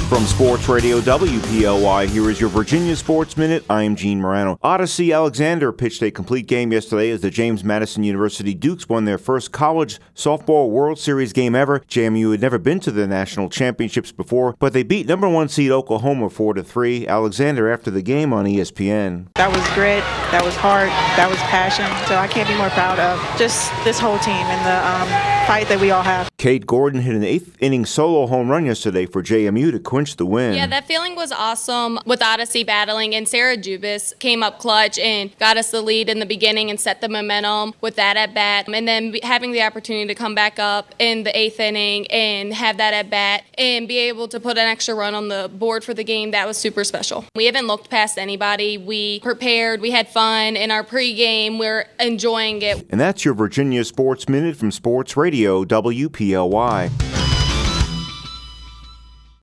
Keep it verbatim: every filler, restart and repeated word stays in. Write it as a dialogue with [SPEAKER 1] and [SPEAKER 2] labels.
[SPEAKER 1] From Sports Radio W P L Y, here is your Virginia Sports Minute. I am Gene Morano. Odyssey Alexander pitched a complete game yesterday as the James Madison University Dukes won their first college softball World Series game ever. J M U had never been to the national championships before, but they beat number one seed Oklahoma four to three. Alexander after the game on E S P N.
[SPEAKER 2] That was grit, that was heart, that was passion, so I can't be more proud of just this whole team and the um, fight that we all have.
[SPEAKER 1] Kate Gordon hit an eighth inning solo home run yesterday for J M U to clinch the win.
[SPEAKER 3] Yeah, that feeling was awesome with Odyssey battling, and Sarah Jubis came up clutch and got us the lead in the beginning and set the momentum with that at bat. And then having the opportunity to come back up in the eighth inning and have that at bat and be able to put an extra run on the board for the game, that was super special. We haven't looked past anybody. We prepared, we had fun in our pregame, we're enjoying it.
[SPEAKER 1] And that's your Virginia Sports Minute from Sports Radio W P L Y.